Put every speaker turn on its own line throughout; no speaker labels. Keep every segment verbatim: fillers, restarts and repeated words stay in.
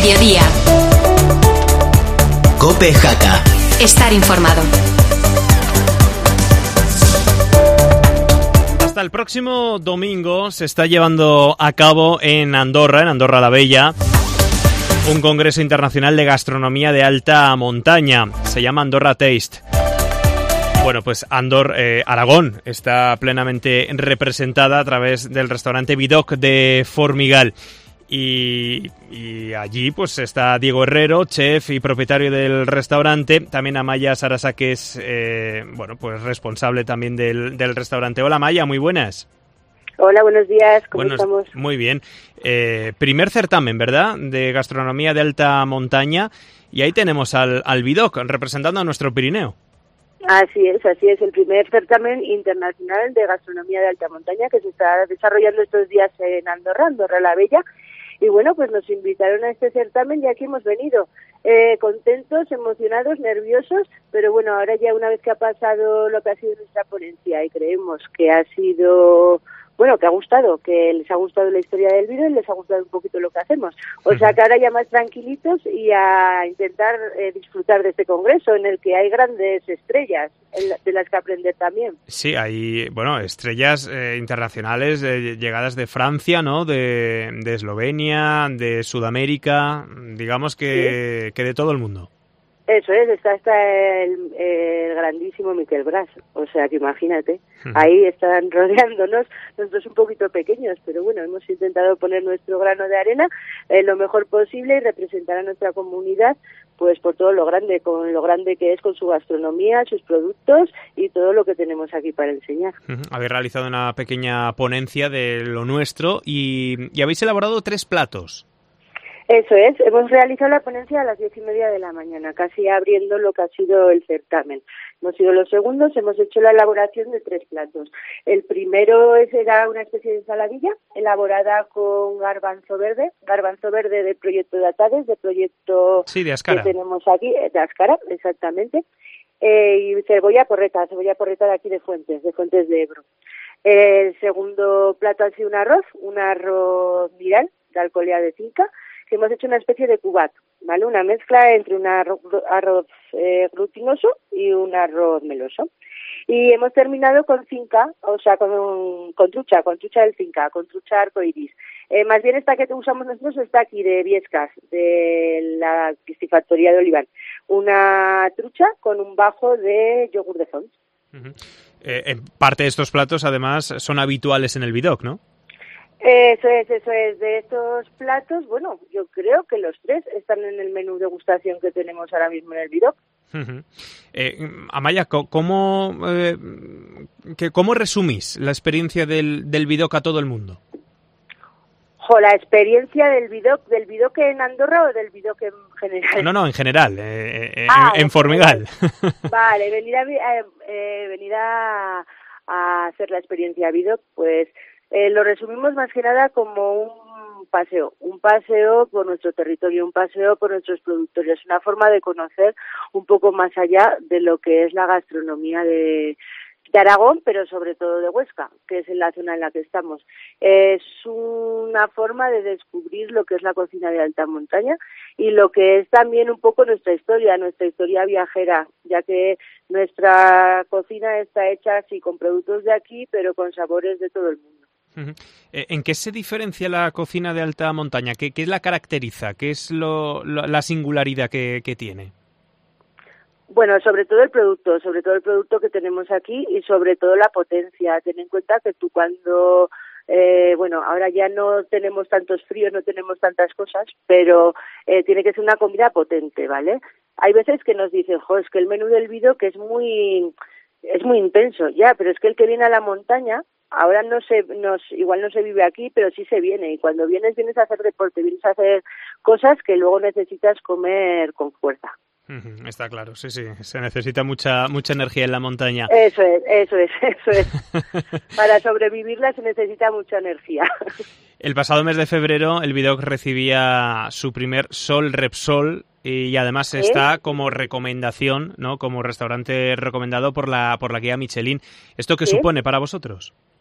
mediodía.
COPE Jaca.
Estar informado.
Hasta el próximo domingo se está llevando a cabo en Andorra, en Andorra la Bella, un congreso internacional de gastronomía de alta montaña. Se llama Andorra Taste. Bueno, pues Andorra, eh, Aragón está plenamente representada a través del restaurante Vidocq de Formigal. Y, y allí pues está Diego Herrero, chef y propietario del restaurante. También Amaya Sarasa, que es eh, bueno, pues responsable también del, del restaurante. Hola Amaya, muy buenas.
Hola, buenos días, ¿cómo
Buenos,
estamos?
Muy bien. Eh, primer certamen, ¿verdad?, de gastronomía de alta montaña. Y ahí tenemos al, al Vidocq representando a nuestro Pirineo.
Así es, así es, el primer certamen internacional de gastronomía de alta montaña que se está desarrollando estos días en Andorra, Andorra la Bella. Y bueno, pues nos invitaron a este certamen y aquí hemos venido, eh, contentos, emocionados, nerviosos, pero bueno, ahora ya una vez que ha pasado lo que ha sido nuestra ponencia y creemos que ha sido, bueno, que ha gustado, que les ha gustado la historia del vídeo y les ha gustado un poquito lo que hacemos. O sea que ahora ya más tranquilitos y a intentar eh, disfrutar de este congreso en el que hay grandes estrellas de las que aprender también.
Sí, hay, bueno, estrellas eh, internacionales eh, llegadas de Francia, ¿no?, de, de Eslovenia, de Sudamérica, digamos que, sí, que de todo el mundo.
Eso es, está hasta el, el grandísimo Miquel Bras, o sea que imagínate, uh-huh. Ahí están rodeándonos, nosotros un poquito pequeños, pero bueno, hemos intentado poner nuestro grano de arena eh, lo mejor posible y representar a nuestra comunidad pues por todo lo grande, con lo grande que es con su gastronomía, sus productos y todo lo que tenemos aquí para enseñar.
Uh-huh. Habéis realizado una pequeña ponencia de lo nuestro y, y habéis elaborado tres platos.
Eso es, hemos realizado la ponencia a las diez y media de la mañana, casi abriendo lo que ha sido el certamen. Hemos sido los segundos, hemos hecho la elaboración de tres platos. El primero era una especie de ensaladilla elaborada con garbanzo verde, garbanzo verde del proyecto de Atades, del proyecto
sí, de Ascara.
Que tenemos aquí, de Ascara, exactamente, eh, y cebolla porreta, cebolla porreta de aquí de Fuentes, de Fuentes de Ebro. El segundo plato ha sido un arroz, un arroz miral de alcolea de finca, que hemos hecho una especie de cubat, ¿vale? Una mezcla entre un arroz, arroz eh, glutinoso y un arroz meloso. Y hemos terminado con finca, o sea, con, con trucha, con trucha del finca, con trucha arcoiris. Eh, más bien esta que usamos nosotros está aquí de Viescas, de la piscifactoría de Oliván. Una trucha con un bajo de yogur de fons.
Uh-huh. Eh, en parte de estos platos, además, son habituales en el Vidocq, ¿no?
Eso es, eso es. De estos platos, bueno, yo creo que los tres están en el menú degustación que tenemos ahora mismo en el Vidocq.
Uh-huh. Eh, Amaya, ¿cómo, eh, que, ¿cómo resumís la experiencia del, del Vidocq a todo el mundo?
Jo, la experiencia del Vidocq, ¿del Vidocq en Andorra o del Vidocq en general?
No, no, en general, eh, eh,
ah,
en, en Formigal.
Vale, venir a, eh, eh, venir a, a hacer la experiencia Vidocq, pues Eh, lo resumimos más que nada como un paseo, un paseo por nuestro territorio, un paseo por nuestros productos. Es una forma de conocer un poco más allá de lo que es la gastronomía de, de Aragón, pero sobre todo de Huesca, que es en la zona en la que estamos. Es una forma de descubrir lo que es la cocina de alta montaña y lo que es también un poco nuestra historia, nuestra historia viajera, ya que nuestra cocina está hecha así con productos de aquí, pero con sabores de todo el mundo.
Uh-huh. ¿En qué se diferencia la cocina de alta montaña? ¿Qué, qué la caracteriza? ¿Qué es lo, lo, la singularidad que, que tiene?
Bueno, sobre todo el producto, sobre todo el producto que tenemos aquí y sobre todo la potencia. Ten en cuenta que tú cuando, eh, bueno, ahora ya no tenemos tantos fríos, no tenemos tantas cosas, pero eh, tiene que ser una comida potente, ¿vale? Hay veces que nos dicen, jo, es que el menú del Vidocq es muy, es muy intenso, ya, pero es que el que viene a la montaña, ahora no se, nos, igual no se vive aquí, pero sí se viene. Y cuando vienes, vienes a hacer deporte, vienes a hacer cosas que luego necesitas comer con fuerza.
Uh-huh, está claro, sí, sí. Se necesita mucha mucha energía en la montaña.
Eso es, eso es, eso es. Para sobrevivirla se necesita mucha energía.
El pasado mes de febrero, el Vidocq recibía su primer Sol Repsol y además
¿Eh?
está como recomendación, ¿no? Como restaurante recomendado por la por la guía Michelin. ¿Esto qué
¿Sí?
supone para vosotros?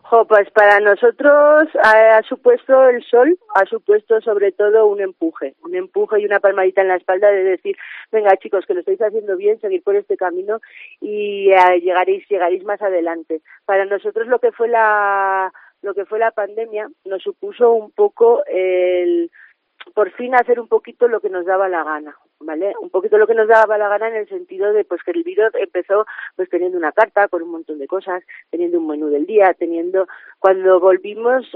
Jo, pues para nosotros ha, ha supuesto el sol, ha supuesto sobre todo un empuje, un empuje y una palmadita en la espalda de decir, venga chicos, que lo estáis haciendo bien, seguir por este camino y eh, llegaréis, llegaréis más adelante. Para nosotros lo que fue la, lo que fue la pandemia nos supuso un poco el, por fin hacer un poquito lo que nos daba la gana. ¿Vale? Un poquito lo que nos daba la gana en el sentido de pues que el vídeo empezó pues teniendo una carta con un montón de cosas, teniendo un menú del día, teniendo cuando volvimos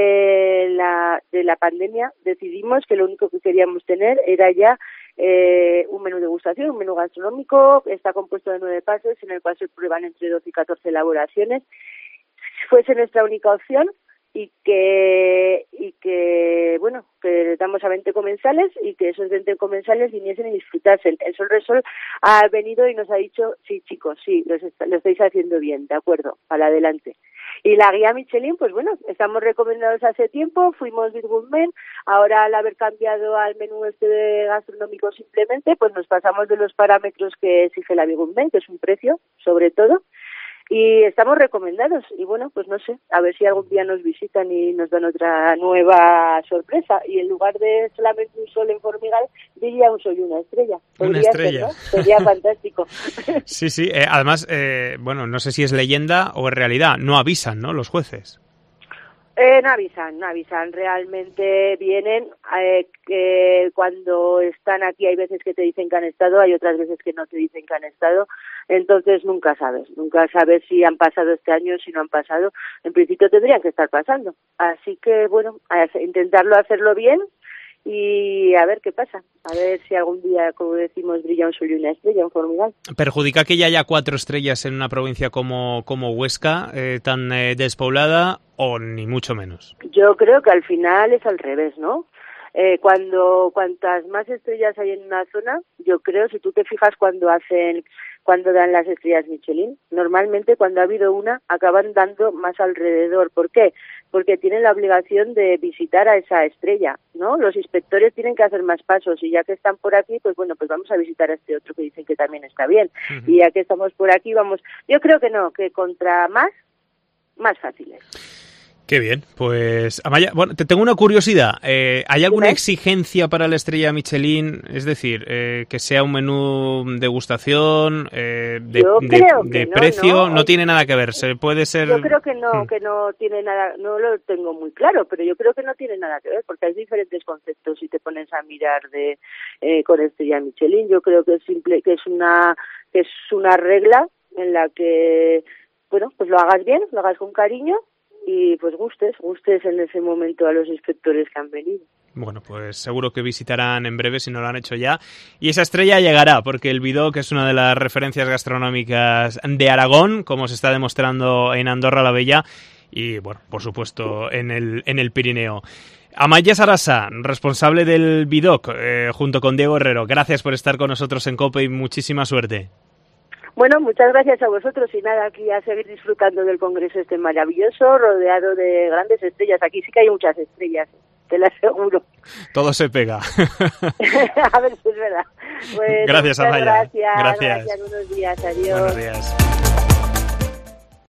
de la de la pandemia decidimos que lo único que queríamos tener era ya eh, un menú de degustación, un menú gastronómico, está compuesto de nueve pases en el cual se prueban entre doce y catorce elaboraciones, fuese nuestra única opción. Y que, y que, bueno, que damos a veinte comensales y que esos veinte comensales viniesen y disfrutasen. El Sol Resol ha venido y nos ha dicho, sí chicos, sí, lo, est- lo estáis haciendo bien, de acuerdo, para adelante. Y la guía Michelin, pues bueno, estamos recomendados hace tiempo, fuimos Big Gourmet, ahora al haber cambiado al menú este de gastronómico simplemente, pues nos pasamos de los parámetros que exige la Big Gourmet, que es un precio, sobre todo, y estamos recomendados y bueno, pues no sé, a ver si algún día nos visitan y nos dan otra nueva sorpresa y en lugar de solamente un sol en Formigal diría un sol y una estrella.
Una estrella.
Ser, ¿no? Sería fantástico.
Sí, sí, eh, además, eh, bueno, no sé si es leyenda o es realidad, no avisan, ¿no?, los jueces.
Eh, no avisan, no avisan, realmente vienen, eh, que cuando están aquí hay veces que te dicen que han estado, hay otras veces que no te dicen que han estado, entonces nunca sabes, nunca sabes si han pasado este año, si no han pasado, en principio tendrían que estar pasando, así que bueno, a intentarlo hacerlo bien y a ver qué pasa, a ver si algún día, como decimos, brilla un sol y una estrella en Formigal.
¿Perjudica que ya haya cuatro estrellas en una provincia como, como Huesca, eh, tan eh, despoblada, o ni mucho menos?
Yo creo que al final es al revés, ¿no? Eh, cuando cuantas más estrellas hay en una zona, yo creo, si tú te fijas cuando hacen, cuando dan las estrellas Michelin, normalmente cuando ha habido una, acaban dando más alrededor. ¿Por qué? Porque tienen la obligación de visitar a esa estrella, ¿no? Los inspectores tienen que hacer más pasos y ya que están por aquí, pues bueno, pues vamos a visitar a este otro que dicen que también está bien. Uh-huh. Y ya que estamos por aquí, vamos, yo creo que no, que contra más, más fáciles.
Qué bien, pues Amaya, bueno, te tengo una curiosidad. Eh, ¿Hay alguna exigencia para la estrella Michelin? Es decir, eh, que sea un menú degustación, eh, de, de, de no, precio, no. no tiene nada que ver. Se puede ser.
Yo creo que no, que no tiene nada, no lo tengo muy claro, pero yo creo que no tiene nada que ver, porque hay diferentes conceptos si te pones a mirar de eh, con estrella Michelin. Yo creo que es simple, que es una, que es una regla en la que, bueno, pues lo hagas bien, lo hagas con cariño. Y pues gustes, gustes en ese momento a los inspectores que han venido.
Bueno, pues seguro que visitarán en breve si no lo han hecho ya. Y esa estrella llegará, porque el Vidocq es una de las referencias gastronómicas de Aragón, como se está demostrando en Andorra la Vella y, bueno, por supuesto, en el, en el Pirineo. Amaya Sarasa, responsable del Vidocq, eh, junto con Diego Herrero. Gracias por estar con nosotros en COPE y muchísima suerte.
Bueno, muchas gracias a vosotros y nada, aquí a seguir disfrutando del congreso este maravilloso, rodeado de grandes estrellas. Aquí sí que hay muchas estrellas, te lo aseguro.
Todo se pega.
A ver si es verdad. Pues,
gracias, Amaya.
Gracias,
gracias.
Gracias, buenos días, adiós.
Buenos días.